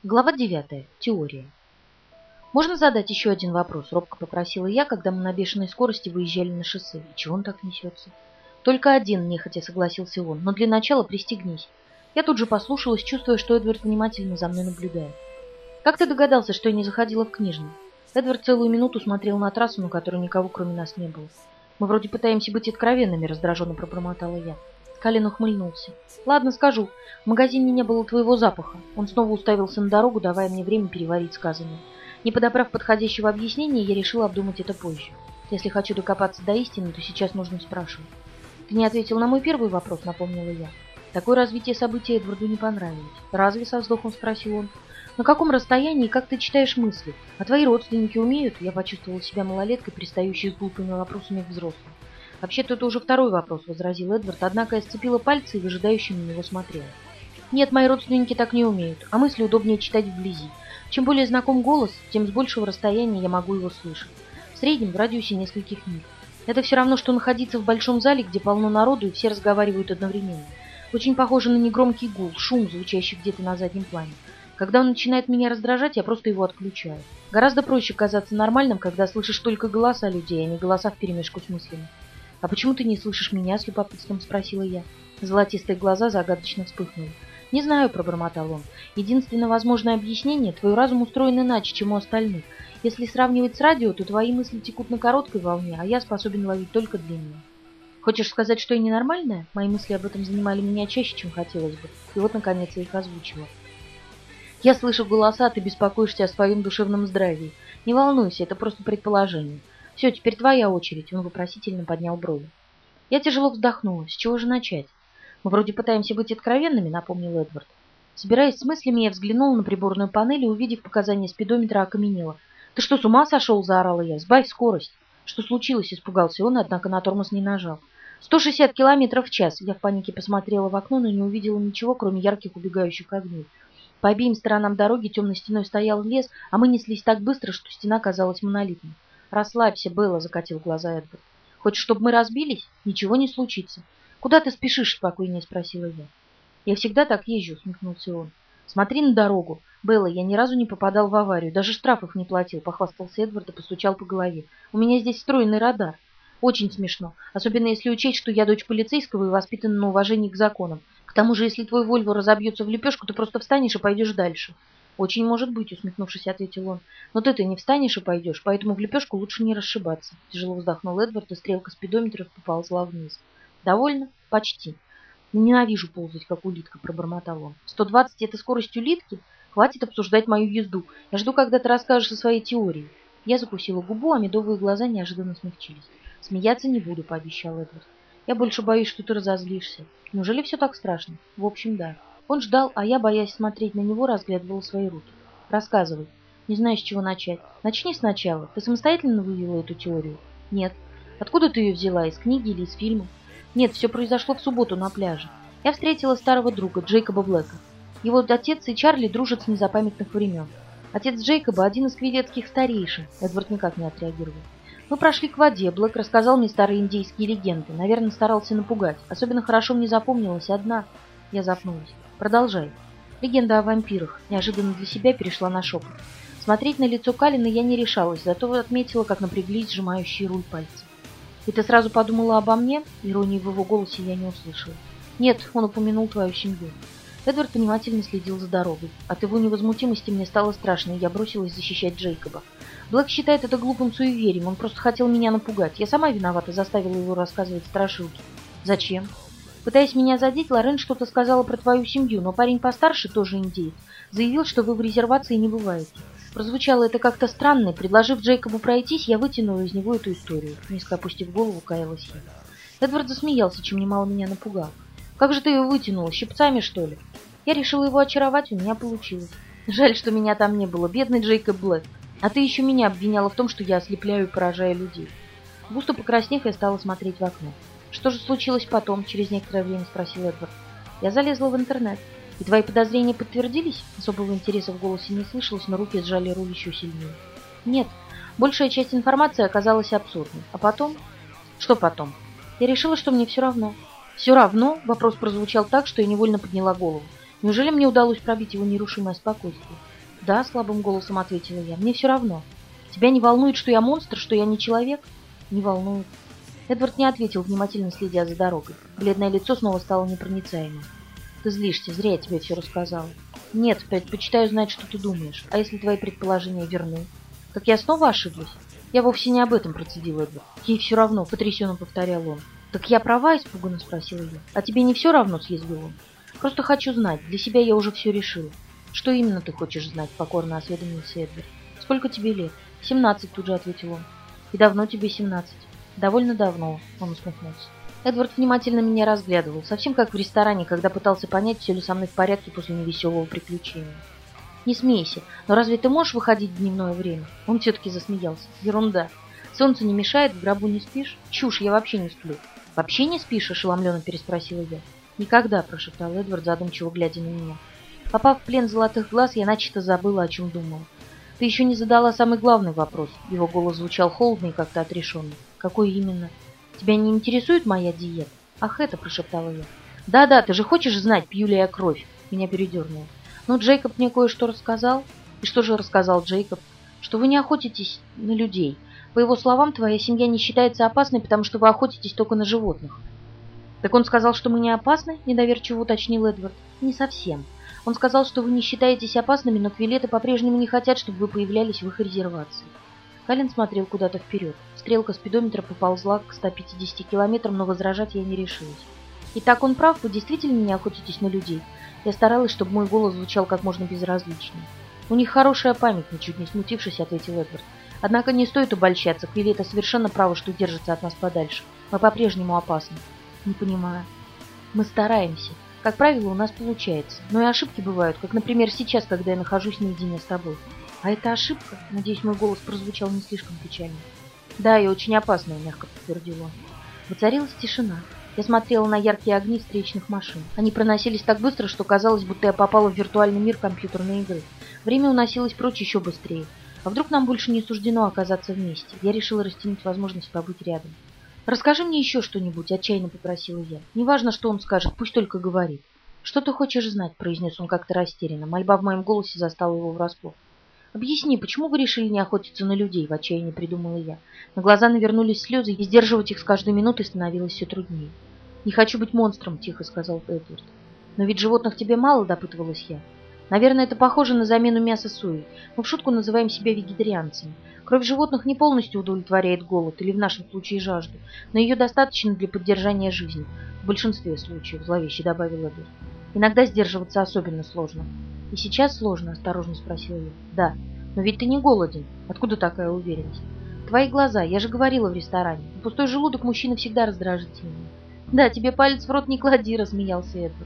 Глава 9. Теория. «Можно задать еще один вопрос?» – робко попросила я, когда мы на бешеной скорости выезжали на шоссе. И чего он так несется? «Только один», – нехотя согласился он, – «но для начала пристегнись». Я тут же послушалась, чувствуя, что Эдвард внимательно за мной наблюдает. «Как ты догадался, что я не заходила в книжный?» Эдвард целую минуту смотрел на трассу, на которой никого кроме нас не было. «Мы вроде пытаемся быть откровенными», – раздраженно пробормотала я. Калин ухмыльнулся. «Ладно, скажу. В магазине не было твоего запаха». Он снова уставился на дорогу, давая мне время переварить сказанное. Не подобрав подходящего объяснения, я решила обдумать это позже. Если хочу докопаться до истины, то сейчас нужно спрашивать. «Ты не ответил на мой первый вопрос», — напомнила я. Такое развитие событий Эдварду не понравилось. «Разве?» — со вздохом спросил он. «На каком расстоянии и как ты читаешь мысли? А твои родственники умеют?» Я почувствовала себя малолеткой, пристающей с глупыми вопросами к взрослым. «Вообще-то это уже второй вопрос», — возразил Эдвард, однако я сцепила пальцы и выжидающе на него смотрела. «Нет, мои родственники так не умеют, а мысли удобнее читать вблизи. Чем более знаком голос, тем с большего расстояния я могу его слышать. В среднем в радиусе нескольких миль. Это все равно, что находиться в большом зале, где полно народу и все разговаривают одновременно. Очень похоже на негромкий гул, шум, звучащий где-то на заднем плане. Когда он начинает меня раздражать, я просто его отключаю. Гораздо проще казаться нормальным, когда слышишь только голоса людей, а не голоса вперемешку с мыслями». «А почему ты не слышишь меня?» — с любопытством спросила я. Золотистые глаза загадочно вспыхнули. «Не знаю», — пробормотал он. «Единственное возможное объяснение — твой разум устроен иначе, чем у остальных. Если сравнивать с радио, то твои мысли текут на короткой волне, а я способен ловить только длинную». «Хочешь сказать, что я ненормальная?» Мои мысли об этом занимали меня чаще, чем хотелось бы. И вот, наконец, я их озвучила. «Я слышу голоса, ты беспокоишься о своем душевном здравии. Не волнуйся, это просто предположение. Все, теперь твоя очередь», — он вопросительно поднял брови. Я тяжело вздохнула. С чего же начать? «Мы вроде пытаемся быть откровенными», — напомнил Эдвард. Собираясь с мыслями, я взглянула на приборную панель и, увидев показания спидометра, окаменела. «Ты что, с ума сошел?» — заорала я. «Сбавь скорость!» «Что случилось?» — испугался он, однако на тормоз не нажал. 160 километров в час. Я в панике посмотрела в окно, но не увидела ничего, кроме ярких убегающих огней. По обеим сторонам дороги темной стеной стоял лес, а мы неслись так быстро, что стена казалась монолитной. «Расслабься, Белла», — закатил глаза Эдвард. «Хочешь, чтобы мы разбились? Ничего не случится». «Куда ты спешишь?» — спокойнее спросила я. «Я всегда так езжу», — усмехнулся он. «Смотри на дорогу. Белла, я ни разу не попадал в аварию, даже штрафов не платил», — похвастался Эдвард и постучал по голове. «У меня здесь встроенный радар. Очень смешно, особенно если учесть, что я дочь полицейского и воспитана на уважении к законам. К тому же, если твой Вольво разобьется в лепешку, ты просто встанешь и пойдешь дальше». «Очень может быть», — усмехнувшись, ответил он. «Но ты-то не встанешь и пойдешь, поэтому в лепешку лучше не расшибаться». Тяжело вздохнул Эдвард, и стрелка спидометра поползла вниз. «Довольно? Почти. Ненавижу ползать, как улитка», — пробормотал он. 120 — это скорость улитки? Хватит обсуждать мою езду. Я жду, когда ты расскажешь о своей теории». Я закусила губу, а медовые глаза неожиданно смягчились. «Смеяться не буду», — пообещал Эдвард. «Я больше боюсь, что ты разозлишься». «Неужели все так страшно?» «В общем, да». Он ждал, а я, боясь смотреть на него, разглядывала свои руки. «Рассказывай. Не знаю, с чего начать. Начни сначала. Ты самостоятельно вывела эту теорию?» «Нет». «Откуда ты ее взяла? Из книги или из фильма?» «Нет, все произошло в субботу на пляже. Я встретила старого друга, Джейкоба Блэка. Его отец и Чарли дружат с незапамятных времен. Отец Джейкоба – один из квидетских старейшин». Эдвард никак не отреагировал. «Мы прошли к воде. Блэк рассказал мне старые индейские легенды. Наверное, старался напугать. Особенно хорошо мне запомнилась одна...» Я запнулась. «Продолжай». Легенда о вампирах. Неожиданно для себя перешла на шепот. Смотреть на лицо Калина я не решалась, зато отметила, как напряглись сжимающие руль пальцы. «И ты сразу подумала обо мне?» Иронии в его голосе я не услышала. «Нет, он упомянул твою семью». Эдвард внимательно следил за дорогой. От его невозмутимости мне стало страшно, и я бросилась защищать Джейкоба. Блэк считает это глупым суеверием, он просто хотел меня напугать. Я сама виновата, заставила его рассказывать страшилки. «Зачем?» «Пытаясь меня задеть, Лорен что-то сказала про твою семью, но парень постарше, тоже индеец, заявил, что вы в резервации не бываете. Прозвучало это как-то странно, и, предложив Джейкобу пройтись, я вытянула из него эту историю». Низко опустив голову, каялась я. Эдвард засмеялся, чем немало меня напугал. «Как же ты ее вытянула? Щипцами, что ли?» Я решила его очаровать, у меня получилось. Жаль, что меня там не было, бедный Джейкоб Блэк. А ты еще меня обвиняла в том, что я ослепляю и поражаю людей. Густо покраснев, я стала смотреть в окно. «Что же случилось потом?» — через некоторое время спросил Эдвард. «Я залезла в интернет. И твои подозрения подтвердились?» Особого интереса в голосе не слышалось, но руки сжали руль еще сильнее. «Нет. Большая часть информации оказалась абсурдной. А потом...» «Что потом?» «Я решила, что мне все равно». «Все равно?» — вопрос прозвучал так, что я невольно подняла голову. Неужели мне удалось пробить его нерушимое спокойствие? «Да», — слабым голосом ответила я, — «мне все равно. Тебя не волнует, что я монстр, что я не человек?» «Не волнует». Эдвард не ответил, внимательно следя за дорогой. Бледное лицо снова стало непроницаемым. «Ты злишься, зря я тебе все рассказала». «Нет, предпочитаю знать, что ты думаешь. А если твои предположения верны?» «Так я снова ошиблась?» «Я вовсе не об этом», — процедил Эдвард. «Ей все равно», — потрясенно повторял он. «Так я права?» — испуганно спросила я. «А тебе не все равно?» — съязвил он. «Просто хочу знать. Для себя я уже все решила». «Что именно ты хочешь знать?» — покорно осведомился Эдвард. «Сколько тебе лет?» 17, тут же ответил он. «И давно тебе 17?» «Довольно давно», — он усмехнулся. Эдвард внимательно меня разглядывал, совсем как в ресторане, когда пытался понять, все ли со мной в порядке после невеселого приключения. «Не смейся, но разве ты можешь выходить в дневное время?» Он все-таки засмеялся. «Ерунда. Солнце не мешает, в гробу не спишь?» «Чушь, я вообще не сплю». «Вообще не спишь?» — ошеломленно переспросила я. «Никогда», — прошептал Эдвард, задумчиво глядя на меня. Попав в плен золотых глаз, я начисто забыла, о чем думала. «Ты еще не задала самый главный вопрос». Его голос звучал холодно и как-то отрешенно. «Какой именно?» «Тебя не интересует моя диета?» «Ах, это!» – прошептала я. «Да-да, ты же хочешь знать, пью ли я кровь?» Меня передернуло. «Ну, Джейкоб мне кое-что рассказал». «И что же рассказал Джейкоб?» «Что вы не охотитесь на людей. По его словам, твоя семья не считается опасной, потому что вы охотитесь только на животных». «Так он сказал, что мы не опасны?» – недоверчиво уточнил Эдвард. «Не совсем. Он сказал, что вы не считаетесь опасными, но квилеты по-прежнему не хотят, чтобы вы появлялись в их резервации». Калин смотрел куда-то вперед. Стрелка спидометра поползла к 150 километрам, но возражать я не решилась. «Итак, он прав, вы действительно не охотитесь на людей?» Я старалась, чтобы мой голос звучал как можно безразличнее. «У них хорошая память», — ничуть не смутившись, ответил Эдвард. «Однако не стоит обольщаться, квилеты совершенно правы, что держатся от нас подальше. Мы по-прежнему опасны». «Не понимаю». «Мы стараемся. Как правило, у нас получается. Но и ошибки бывают, как, например, сейчас, когда я нахожусь наедине с тобой». «А это ошибка?» Надеюсь, мой голос прозвучал не слишком печально. «Да, и очень опасная», — мягко подтвердил он. Воцарилась тишина. Я смотрела на яркие огни встречных машин. Они проносились так быстро, что казалось, будто я попала в виртуальный мир компьютерной игры. Время уносилось прочь еще быстрее. А вдруг нам больше не суждено оказаться вместе? Я решила растянуть возможность побыть рядом. «Расскажи мне еще что-нибудь», — отчаянно попросила я. «Неважно, что он скажет, пусть только говорит». «Что ты хочешь знать?» — произнес он как-то растерянно. Мольба в моем голосе застала его врасплох. «Объясни, почему вы решили не охотиться на людей?» — в отчаянии придумала я. На глаза навернулись слезы, и сдерживать их с каждой минутой становилось все труднее. «Не хочу быть монстром», — тихо сказал Эдвард. «Но ведь животных тебе мало?» — допытывалась я. «Наверное, это похоже на замену мяса сои. Мы в шутку называем себя вегетарианцами. Кровь животных не полностью удовлетворяет голод, или в нашем случае жажду, но ее достаточно для поддержания жизни. В большинстве случаев», — зловеще добавил Эдвард. «Иногда сдерживаться особенно сложно». «И сейчас сложно?» — осторожно спросила я. «Да. Но ведь ты не голоден. Откуда такая уверенность?» «Твои глаза. Я же говорила в ресторане. Пустой желудок мужчины всегда раздражительный». «Да, тебе палец в рот не клади», — рассмеялся Эдвард.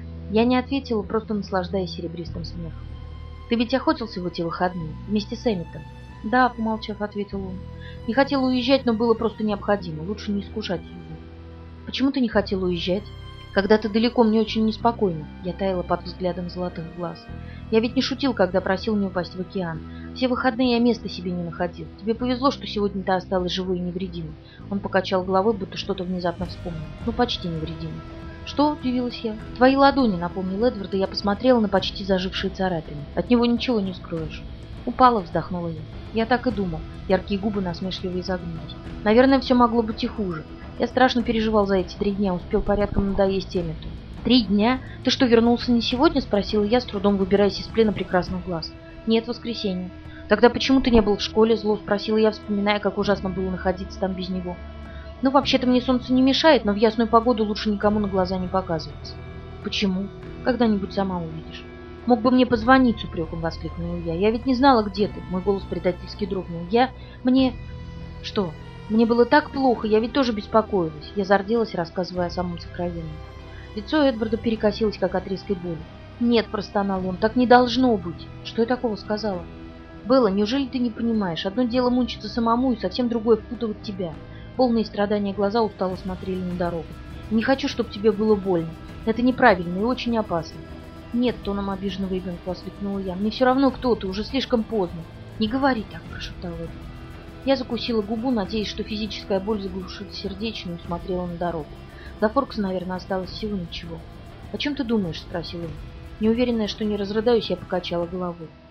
Я не ответила, просто наслаждаясь серебристым смехом. «Ты ведь охотился в эти выходные? Вместе с Эмметом?» «Да», — помолчав, ответил он. «Не хотел уезжать, но было просто необходимо. Лучше не искушать его». «Почему ты не хотел уезжать?» «Когда ты далеко, мне очень неспокойно». Я таяла под взглядом золотых глаз. «Я ведь не шутил, когда просил не упасть в океан. Все выходные я места себе не находил. Тебе повезло, что сегодня ты осталась живой и невредимой». Он покачал головой, будто что-то внезапно вспомнил. «Ну, почти невредимой». «Что?» – удивилась я. «Твои ладони», – напомнил Эдвард, и я посмотрела на почти зажившие царапины. «От него ничего не скроешь». «Упала», – вздохнула я. «Я так и думал». Яркие губы насмешливо изогнулись. «Наверное, все могло быть и хуже. Я страшно переживал за эти 3 дня, успел порядком надоесть Эммету». 3 дня? Ты что, вернулся не сегодня?» – спросила я, с трудом выбираясь из плена прекрасных глаз. «Нет, воскресенье». «Тогда почему ты не был в школе?» – зло спросила я, вспоминая, как ужасно было находиться там без него. «Ну, вообще-то мне солнце не мешает, но в ясную погоду лучше никому на глаза не показываться». «Почему? Когда-нибудь сама увидишь». «Мог бы мне позвонить», — с упреком воскликнула я. «Я ведь не знала, где ты». Мой голос предательски дрогнул. Мне...» «Что? Мне было так плохо, я ведь тоже беспокоилась». Я зарделась, рассказывая о самом сокровенном. Лицо Эдварда перекосилось, как от резкой боли. «Нет», — простонал он, — «так не должно быть». «Что я такого сказала?» «Белла, неужели ты не понимаешь? Одно дело мучиться самому, и совсем другое впутывать тебя». Полные страдания глаза устало смотрели на дорогу. «Не хочу, чтобы тебе было больно. Это неправильно и очень опасно». «Нет», — тоном обиженного ребенка воскликнула я. «Мне все равно, кто ты, уже слишком поздно». «Не говори так», — прошептал Эдвард. Я закусила губу, надеясь, что физическая боль заглушит сердечную, и смотрела на дорогу. До Форкса, наверное, осталось всего ничего. «О чем ты думаешь?» — спросил он. Неуверенная, что не разрыдаюсь, я покачала головой.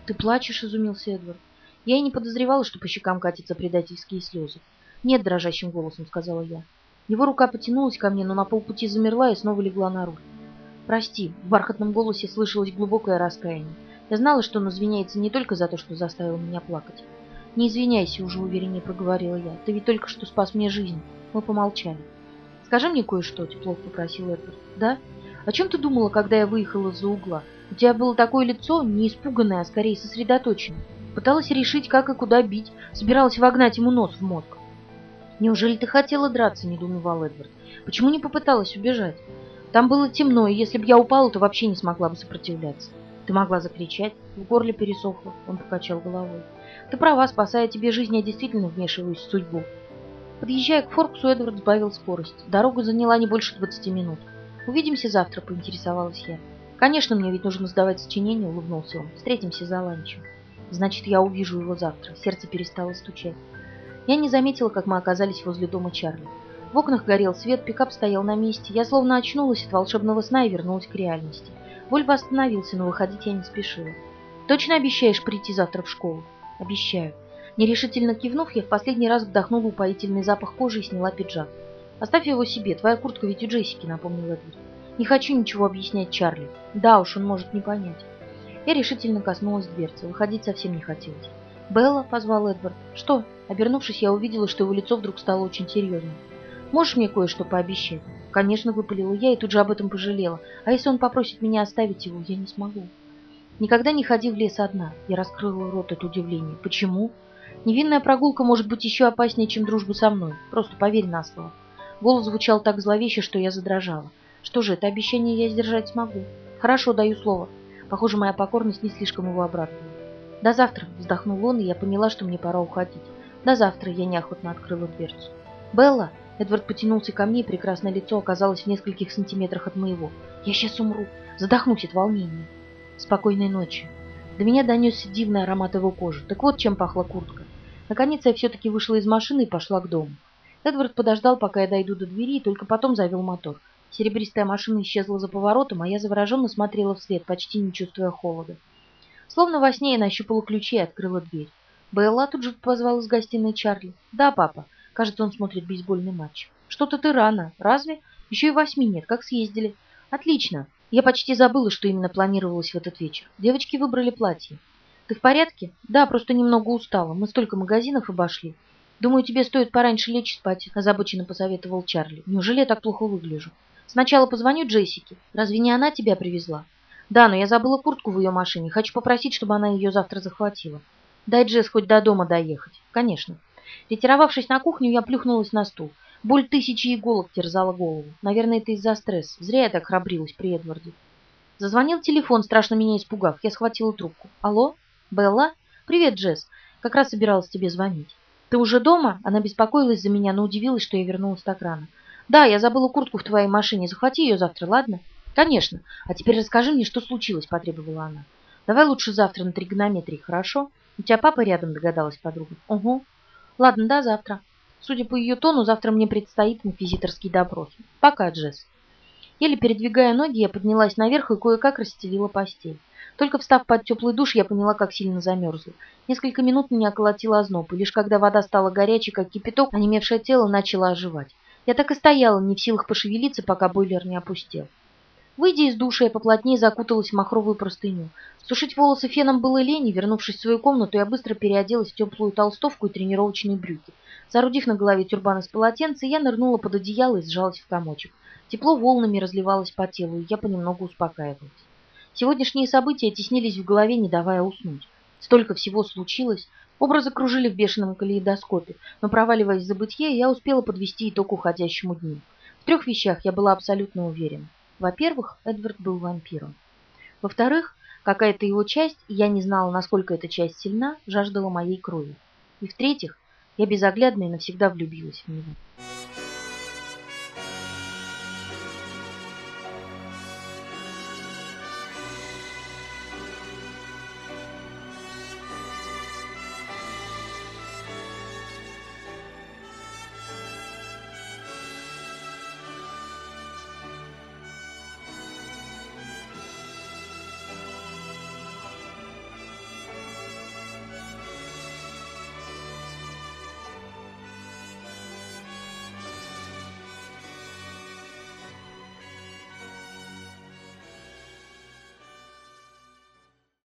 «Ты плачешь?» — изумился Эдвард. Я и не подозревала, что по щекам катятся предательские слезы. «Нет», — дрожащим голосом сказала я. Его рука потянулась ко мне, но на полпути замерла и снова легла на руль. «Прости», — в бархатном голосе слышалось глубокое раскаяние. Я знала, что он извиняется не только за то, что заставил меня плакать. «Не извиняйся», — уже увереннее проговорила я. «Ты ведь только что спас мне жизнь». Мы помолчали. «Скажи мне кое-что», — тепло попросил Эдвард. «Да? О чем ты думала, когда я выехала из-за угла? У тебя было такое лицо, не испуганное, а скорее сосредоточенное. Пыталась решить, как и куда бить, собиралась вогнать ему нос в мозг». «Неужели ты хотела драться?» — недоумевал Эдвард. «Почему не попыталась убежать? Там было темно, и если бы я упала, то вообще не смогла бы сопротивляться. Ты могла закричать, в горле пересохло». Он покачал головой. «Ты права, спасая тебе жизнь, я действительно вмешиваюсь в судьбу». Подъезжая к Форксу, Эдвард сбавил скорость. Дорога заняла не больше 20 минут. «Увидимся завтра», — поинтересовалась я. «Конечно, мне ведь нужно сдавать сочинение», — улыбнулся он. «Встретимся за ланчем». «Значит, я увижу его завтра». Сердце перестало стучать. Я не заметила, как мы оказались возле дома Чарли. В окнах горел свет, пикап стоял на месте. Я словно очнулась от волшебного сна и вернулась к реальности. Вольво остановился, но выходить я не спешила. «Точно обещаешь прийти завтра в школу?» «Обещаю». Нерешительно кивнув, я в последний раз вдохнула упоительный запах кожи и сняла пиджак. «Оставь его себе, твоя куртка ведь у Джессики», — напомнил Эдвард. «Не хочу ничего объяснять Чарли. Да уж, он может не понять». Я решительно коснулась дверцы, выходить совсем не хотелось. «Белла», — позвал Эдвард. «Что?» Обернувшись, я увидела, что его лицо вдруг стало очень серьезным. «Можешь мне кое-что пообещать?» «Конечно», — выпалила я и тут же об этом пожалела. «А если он попросит меня оставить его, я не смогу». «Никогда не ходи в лес одна», — я раскрыла рот от удивления. «Почему?» «Невинная прогулка может быть еще опаснее, чем дружба со мной. Просто поверь на слово». Голос звучал так зловеще, что я задрожала. «Что же, это обещание я сдержать смогу?» «Хорошо, даю слово». Похоже, моя покорность не слишком его обрадовала. «До завтра», — вздохнул он, и я поняла, что мне пора уходить. «До завтра», — я неохотно открыла дверцу. «Белла!» — Эдвард потянулся ко мне, и прекрасное лицо оказалось в нескольких сантиметрах от моего. «Я сейчас умру. Задохнусь от волнения». «Спокойной ночи». До меня донесся дивный аромат его кожи. Так вот, чем пахла куртка. Наконец я все-таки вышла из машины и пошла к дому. Эдвард подождал, пока я дойду до двери, и только потом завел мотор. Серебристая машина исчезла за поворотом, а я завороженно смотрела вслед, почти не чувствуя холода. Словно во сне я нащупала ключи и открыла дверь. «Белла», тут же позвал из гостиной Чарли. «Да, папа». Кажется, он смотрит бейсбольный матч. «Что-то ты рано. Разве? Еще и 8 нет. Как съездили?» «Отлично. Я почти забыла, что именно планировалось в этот вечер. Девочки выбрали платье». «Ты в порядке?» «Да, просто немного устала. Мы столько магазинов обошли». «Думаю, тебе стоит пораньше лечь спать», — озабоченно посоветовал Чарли. «Неужели я так плохо выгляжу?» «Сначала позвоню Джессике. Разве не она тебя привезла?» «Да, но я забыла куртку в ее машине. Хочу попросить, чтобы она ее завтра захватила». «Дай Джесс хоть до дома доехать». «Конечно». Ретировавшись на кухню, я плюхнулась на стул. Боль тысячи иголок терзала голову. Наверное, это из-за стресса. Зря я так храбрилась при Эдварде. Зазвонил телефон, страшно меня испугав. Я схватила трубку. «Алло? Белла? Привет, Джесс. Как раз собиралась тебе звонить». «Ты уже дома?» Она беспокоилась за меня, но удивилась, что я вернулась так рано. «Да, я забыла куртку в твоей машине. Захвати ее завтра, ладно?» «Конечно. А теперь расскажи мне, что случилось», — потребовала она. «Давай лучше завтра на тригонометрии, хорошо? У тебя папа рядом», — догадалась подруга. «Угу. Ладно, до завтра». Судя по ее тону, завтра мне предстоит инквизиторский допрос. Пока, Джесс. Еле передвигая ноги, я поднялась наверх и кое-как расстелила постель. Только встав под теплый душ, я поняла, как сильно замерзла. Несколько минут меня колотило озноб, и лишь когда вода стала горячей, как кипяток, онемевшее тело начало оживать. Я так и стояла, не в силах пошевелиться, пока бойлер не опустел. Выйдя из душа, я поплотнее закуталась в махровую простыню. Сушить волосы феном было лень, и, вернувшись в свою комнату, я быстро переоделась в теплую толстовку и тренировочные брюки. Соорудив на голове тюрбан из полотенца, я нырнула под одеяло и сжалась в комочек. Тепло волнами разливалось по телу, и я понемногу успокаивалась. Сегодняшние события теснились в голове, не давая уснуть. Столько всего случилось. Образы кружили в бешеном калейдоскопе, но, проваливаясь в забытье, я успела подвести итог уходящему дню. В 3 вещах я была абсолютно уверена. Во-первых, Эдвард был вампиром. Во-вторых, какая-то его часть, и я не знала, насколько эта часть сильна, жаждала моей крови. И в-третьих, я безоглядно и навсегда влюбилась в него.